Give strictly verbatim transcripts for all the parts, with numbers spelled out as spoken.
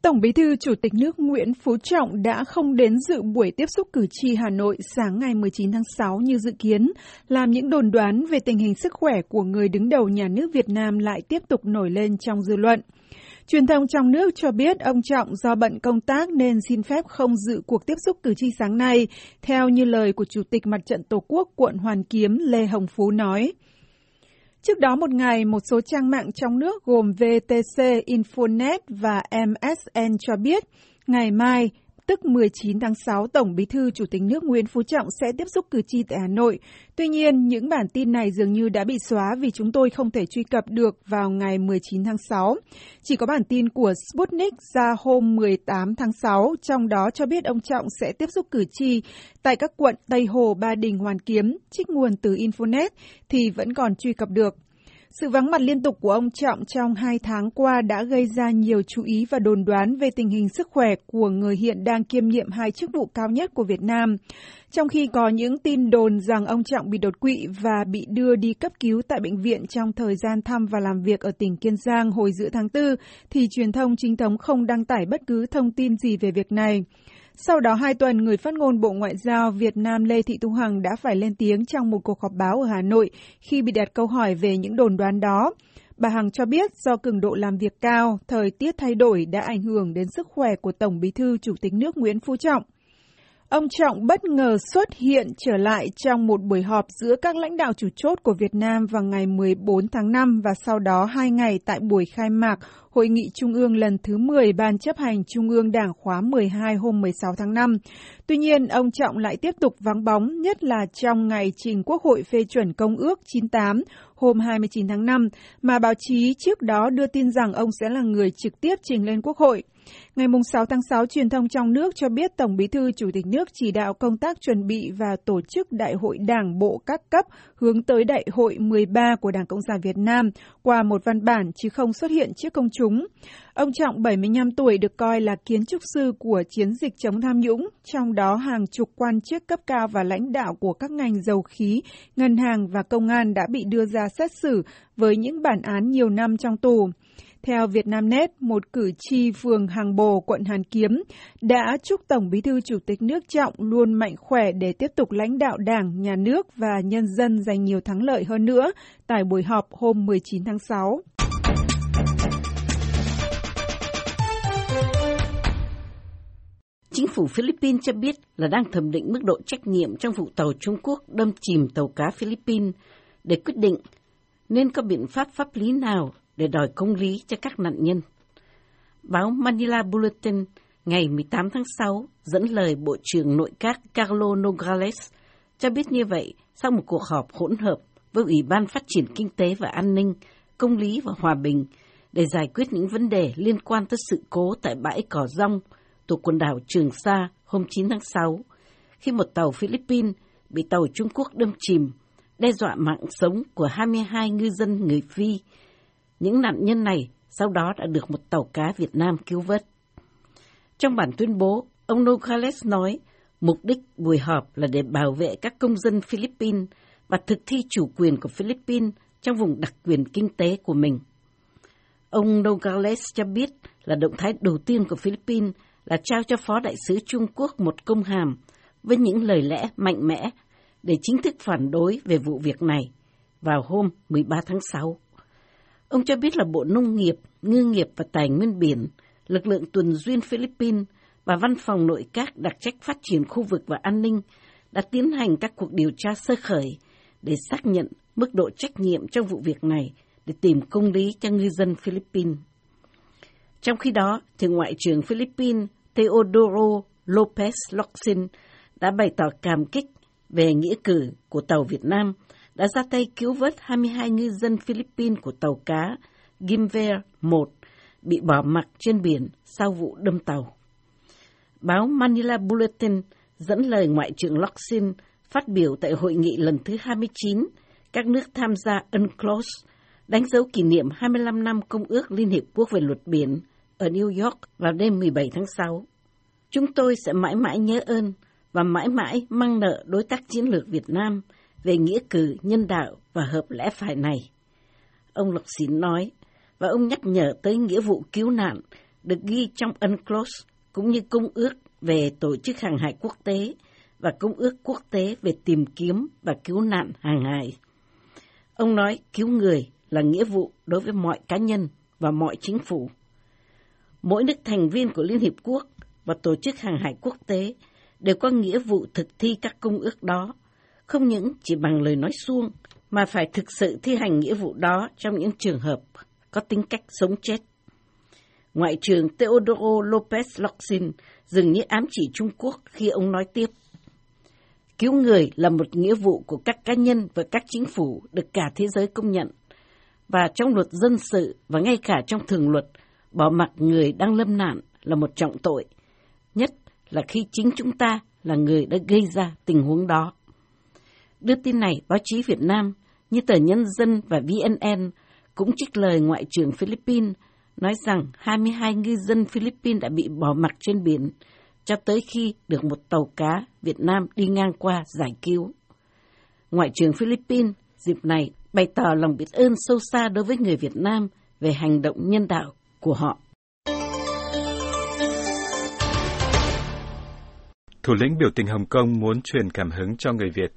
Tổng Bí thư Chủ tịch nước Nguyễn Phú Trọng đã không đến dự buổi tiếp xúc cử tri Hà Nội sáng ngày mười chín tháng sáu như dự kiến, làm những đồn đoán về tình hình sức khỏe của người đứng đầu nhà nước Việt Nam lại tiếp tục nổi lên trong dư luận. Truyền thông trong nước cho biết ông Trọng do bận công tác nên xin phép không dự cuộc tiếp xúc cử tri sáng nay, theo như lời của Chủ tịch Mặt trận Tổ quốc quận Hoàn Kiếm Lê Hồng Phú nói. Trước đó một ngày, một số trang mạng trong nước gồm vê tê xê, Infonet và em ét en cho biết, ngày mai, tức mười chín tháng sáu, Tổng Bí thư Chủ tịch nước Nguyễn Phú Trọng sẽ tiếp xúc cử tri tại Hà Nội. Tuy nhiên, những bản tin này dường như đã bị xóa vì chúng tôi không thể truy cập được vào ngày mười chín tháng sáu. Chỉ có bản tin của Sputnik ra hôm mười tám tháng sáu, trong đó cho biết ông Trọng sẽ tiếp xúc cử tri tại các quận Tây Hồ, Ba Đình, Hoàn Kiếm, trích nguồn từ Infonet, thì vẫn còn truy cập được. Sự vắng mặt liên tục của ông Trọng trong hai tháng qua đã gây ra nhiều chú ý và đồn đoán về tình hình sức khỏe của người hiện đang kiêm nhiệm hai chức vụ cao nhất của Việt Nam. Trong khi có những tin đồn rằng ông Trọng bị đột quỵ và bị đưa đi cấp cứu tại bệnh viện trong thời gian thăm và làm việc ở tỉnh Kiên Giang hồi giữa tháng tư, thì truyền thông chính thống không đăng tải bất cứ thông tin gì về việc này. Sau đó hai tuần, người phát ngôn Bộ Ngoại giao Việt Nam Lê Thị Thu Hằng đã phải lên tiếng trong một cuộc họp báo ở Hà Nội khi bị đặt câu hỏi về những đồn đoán đó. Bà Hằng cho biết do cường độ làm việc cao, thời tiết thay đổi đã ảnh hưởng đến sức khỏe của Tổng Bí thư Chủ tịch nước Nguyễn Phú Trọng. Ông Trọng bất ngờ xuất hiện trở lại trong một buổi họp giữa các lãnh đạo chủ chốt của Việt Nam vào ngày mười bốn tháng năm và sau đó hai ngày tại buổi khai mạc Hội nghị Trung ương lần thứ mười Ban chấp hành Trung ương Đảng khóa mười hai hôm mười sáu tháng năm. Tuy nhiên, ông Trọng lại tiếp tục vắng bóng, nhất là trong ngày trình Quốc hội phê chuẩn Công ước chín tám hôm hai mươi chín tháng năm, mà báo chí trước đó đưa tin rằng ông sẽ là người trực tiếp trình lên Quốc hội. Ngày sáu tháng sáu, truyền thông trong nước cho biết Tổng Bí thư Chủ tịch nước chỉ đạo công tác chuẩn bị và tổ chức Đại hội Đảng bộ các cấp hướng tới Đại hội mười ba của Đảng Cộng sản Việt Nam qua một văn bản chứ không xuất hiện trước công chúng. Ông Trọng, bảy mươi lăm tuổi, được coi là kiến trúc sư của chiến dịch chống tham nhũng, trong đó hàng chục quan chức cấp cao và lãnh đạo của các ngành dầu khí, ngân hàng và công an đã bị đưa ra xét xử với những bản án nhiều năm trong tù. Theo Vietnamnet, một cử tri phường Hàng Bồ, quận Hoàn Kiếm đã chúc Tổng Bí thư Chủ tịch nước Trọng luôn mạnh khỏe để tiếp tục lãnh đạo Đảng, Nhà nước và nhân dân giành nhiều thắng lợi hơn nữa tại buổi họp hôm mười chín tháng sáu. Chính phủ Philippines cho biết là đang thẩm định mức độ trách nhiệm trong vụ tàu Trung Quốc đâm chìm tàu cá Philippines để quyết định nên có biện pháp pháp lý nào để đòi công lý cho các nạn nhân. Báo Manila Bulletin ngày mười tám tháng sáu dẫn lời Bộ trưởng Nội các Carlos Nogales cho biết như vậy sau một cuộc họp hỗn hợp với Ủy ban Phát triển Kinh tế và An ninh, Công lý và Hòa bình để giải quyết những vấn đề liên quan tới sự cố tại bãi Cỏ Dong thuộc quần đảo Trường Sa hôm chín tháng sáu, khi một tàu Philippines bị tàu Trung Quốc đâm chìm, đe dọa mạng sống của hai mươi hai ngư dân người Phi. Những nạn nhân này sau đó đã được một tàu cá Việt Nam cứu vớt. Trong bản tuyên bố, ông Nogales nói mục đích buổi họp là để bảo vệ các công dân Philippines và thực thi chủ quyền của Philippines trong vùng đặc quyền kinh tế của mình. Ông Nogales cho biết là động thái đầu tiên của Philippines là trao cho Phó Đại sứ Trung Quốc một công hàm với những lời lẽ mạnh mẽ để chính thức phản đối về vụ việc này vào hôm mười ba tháng sáu. Ông cho biết là Bộ Nông nghiệp, Ngư nghiệp và Tài nguyên biển, lực lượng tuần duyên Philippines và Văn phòng Nội các đặc trách phát triển khu vực và an ninh đã tiến hành các cuộc điều tra sơ khởi để xác nhận mức độ trách nhiệm trong vụ việc này để tìm công lý cho ngư dân Philippines. Trong khi đó, Thượng ngoại trưởng Philippines Teodoro Lopez Locsin đã bày tỏ cảm kích về nghĩa cử của tàu Việt Nam đã ra tay cứu vớt hai mươi hai ngư dân Philippines của tàu cá Gimver một bị bỏ mặc trên biển sau vụ đâm tàu. Báo Manila Bulletin dẫn lời Ngoại trưởng Locsin phát biểu tại hội nghị lần thứ hai mươi chín các nước tham gia UNCLOS, đánh dấu kỷ niệm hai mươi lăm năm Công ước Liên Hiệp Quốc về luật biển ở New York vào đêm mười bảy tháng sáu. Chúng tôi sẽ mãi mãi nhớ ơn và mãi mãi mang nợ đối tác chiến lược Việt Nam về nghĩa cử nhân đạo và hợp lẽ phải này. Ông Lộc Xín nói, và ông nhắc nhở tới nghĩa vụ cứu nạn được ghi trong UNCLOS cũng như Công ước về Tổ chức Hàng hải Quốc tế và Công ước Quốc tế về tìm kiếm và cứu nạn hàng hải. Ông nói cứu người là nghĩa vụ đối với mọi cá nhân và mọi chính phủ. Mỗi nước thành viên của Liên Hiệp Quốc và Tổ chức Hàng hải Quốc tế đều có nghĩa vụ thực thi các công ước đó, không những chỉ bằng lời nói suông, mà phải thực sự thi hành nghĩa vụ đó trong những trường hợp có tính cách sống chết. Ngoại trưởng Teodoro Lopez Locsin dường như ám chỉ Trung Quốc khi ông nói tiếp: cứu người là một nghĩa vụ của các cá nhân và các chính phủ được cả thế giới công nhận. Và trong luật dân sự và ngay cả trong thường luật, bỏ mặc người đang lâm nạn là một trọng tội, nhất là khi chính chúng ta là người đã gây ra tình huống đó. Đưa tin này, báo chí Việt Nam như tờ Nhân dân và vê en en cũng trích lời Ngoại trưởng Philippines nói rằng hai mươi hai ngư dân Philippines đã bị bỏ mặc trên biển cho tới khi được một tàu cá Việt Nam đi ngang qua giải cứu. Ngoại trưởng Philippines dịp này bày tỏ lòng biết ơn sâu xa đối với người Việt Nam về hành động nhân đạo của họ. Thủ lĩnh biểu tình Hồng Kông muốn truyền cảm hứng cho người Việt.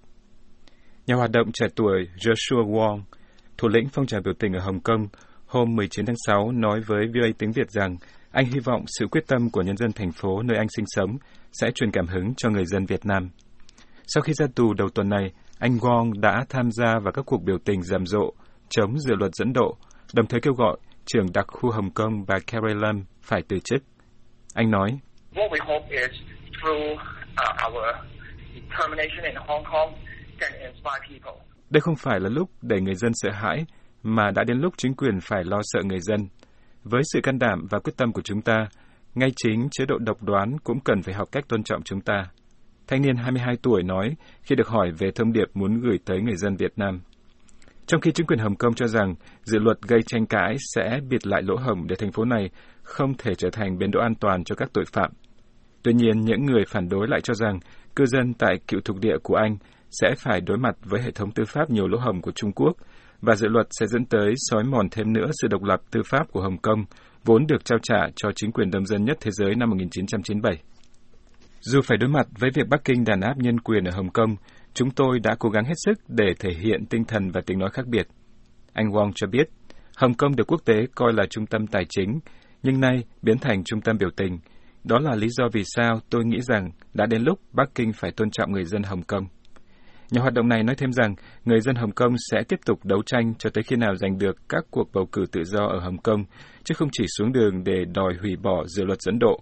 Nhà hoạt động trẻ tuổi Joshua Wong, thủ lĩnh phong trào biểu tình ở Hồng Kông, hôm mười chín tháng sáu nói với vê o a tiếng Việt rằng anh hy vọng sự quyết tâm của nhân dân thành phố nơi anh sinh sống sẽ truyền cảm hứng cho người dân Việt Nam. Sau khi ra tù đầu tuần này, anh Wong đã tham gia vào các cuộc biểu tình rầm rộ chống dự luật dẫn độ, đồng thời kêu gọi trưởng đặc khu Hồng Kông bà Carrie Lam phải từ chức. Anh nói: What we hope is through uh, our determination in Hong Kong can inspire people. Đây không phải là lúc để người dân sợ hãi, mà đã đến lúc chính quyền phải lo sợ người dân. Với sự can đảm và quyết tâm của chúng ta, ngay chính chế độ độc đoán cũng cần phải học cách tôn trọng chúng ta. Thanh niên hai mươi hai tuổi nói khi được hỏi về thông điệp muốn gửi tới người dân Việt Nam. Trong khi chính quyền Hồng Kông cho rằng dự luật gây tranh cãi sẽ bịt lại lỗ hổng để thành phố này không thể trở thành bến đỗ an toàn cho các tội phạm. Tuy nhiên, những người phản đối lại cho rằng cư dân tại cựu thuộc địa của Anh sẽ phải đối mặt với hệ thống tư pháp nhiều lỗ hổng của Trung Quốc, và dự luật sẽ dẫn tới xói mòn thêm nữa sự độc lập tư pháp của Hồng Kông, vốn được trao trả cho chính quyền đông dân nhất thế giới năm một nghìn chín trăm chín mươi bảy. Dù phải đối mặt với việc Bắc Kinh đàn áp nhân quyền ở Hồng Kông, chúng tôi đã cố gắng hết sức để thể hiện tinh thần và tiếng nói khác biệt. Anh Wong cho biết, Hồng Kông được quốc tế coi là trung tâm tài chính, nhưng nay biến thành trung tâm biểu tình. Đó là lý do vì sao tôi nghĩ rằng đã đến lúc Bắc Kinh phải tôn trọng người dân Hồng Kông. Nhà hoạt động này nói thêm rằng người dân Hồng Kông sẽ tiếp tục đấu tranh cho tới khi nào giành được các cuộc bầu cử tự do ở Hồng Kông, chứ không chỉ xuống đường để đòi hủy bỏ dự luật dẫn độ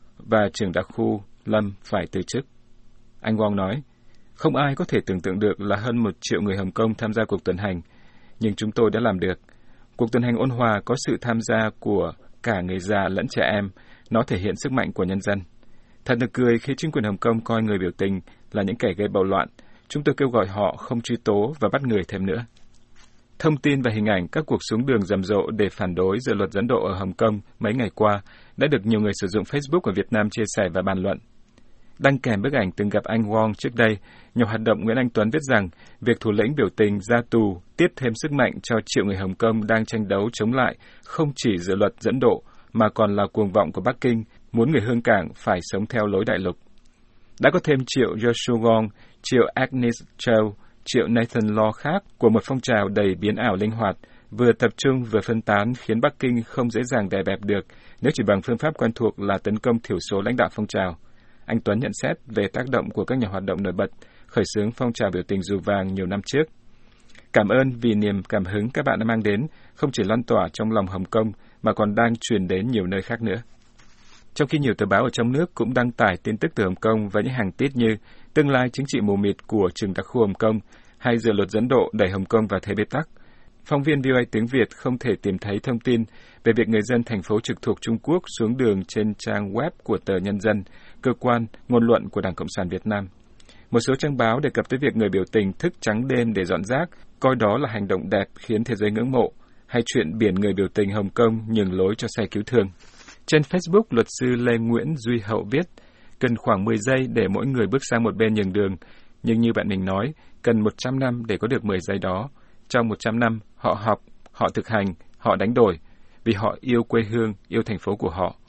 và trưởng đặc khu Lâm phải từ chức. Anh Wong nói, không ai có thể tưởng tượng được là hơn một triệu người Hồng Kông tham gia cuộc tuần hành, nhưng chúng tôi đã làm được. Cuộc tuần hành ôn hòa có sự tham gia của cả người già lẫn trẻ em, nó thể hiện sức mạnh của nhân dân. Thật nực cười khi chính quyền Hồng Kông coi người biểu tình là những kẻ gây bạo loạn. Chúng tôi kêu gọi họ không truy tố và bắt người thêm nữa. Thông tin và hình ảnh các cuộc xuống đường rầm rộ để phản đối dự luật dẫn độ ở Hồng Kông mấy ngày qua đã được nhiều người sử dụng Facebook ở Việt Nam chia sẻ và bàn luận. Đăng kèm bức ảnh từng gặp anh Wong trước đây, nhà hoạt động Nguyễn Anh Tuấn viết rằng việc thủ lĩnh biểu tình ra tù tiếp thêm sức mạnh cho triệu người Hồng Kông đang tranh đấu chống lại không chỉ dự luật dẫn độ mà còn là cuồng vọng của Bắc Kinh muốn người Hương Cảng phải sống theo lối đại lục. Đã có thêm triệu Joshua Wong, triệu Agnes Chow, triệu Nathan Law khác của một phong trào đầy biến ảo linh hoạt, vừa tập trung vừa phân tán khiến Bắc Kinh không dễ dàng đè bẹp được nếu chỉ bằng phương pháp quen thuộc là tấn công thiểu số lãnh đạo phong trào. Anh Tuấn nhận xét về tác động của các nhà hoạt động nổi bật khởi xướng phong trào biểu tình dù vàng nhiều năm trước. Cảm ơn vì niềm cảm hứng các bạn đã mang đến không chỉ lan tỏa trong lòng Hồng Kông mà còn đang truyền đến nhiều nơi khác nữa. Trong khi nhiều tờ báo ở trong nước cũng đăng tải tin tức từ Hồng Kông với những hàng tít như tương lai chính trị mù mịt của trường đặc khu Hồng Kông hay dự luật dẫn độ đẩy Hồng Kông vào thế bế tắc, phóng viên vê o a tiếng Việt không thể tìm thấy thông tin về việc người dân thành phố trực thuộc Trung Quốc xuống đường trên trang web của tờ Nhân dân, cơ quan ngôn luận của Đảng Cộng sản Việt Nam. Một số trang báo đề cập tới việc người biểu tình thức trắng đêm để dọn rác, coi đó là hành động đẹp khiến thế giới ngưỡng mộ, hay chuyện biển người biểu tình Hồng Kông nhường lối cho xe cứu thương. Trên Facebook, luật sư Lê Nguyễn Duy Hậu viết, cần khoảng mười giây để mỗi người bước sang một bên nhường đường, nhưng như bạn mình nói, cần một trăm năm để có được mười giây đó. Trong một trăm năm, họ học, họ thực hành, họ đánh đổi, vì họ yêu quê hương, yêu thành phố của họ.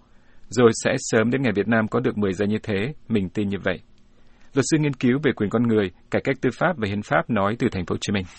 rồi sẽ sớm đến ngày Việt Nam có được mười giây như thế, mình tin như vậy. Luật sư nghiên cứu về quyền con người, cải cách tư pháp và hiến pháp nói từ thành phố Hồ Chí Minh.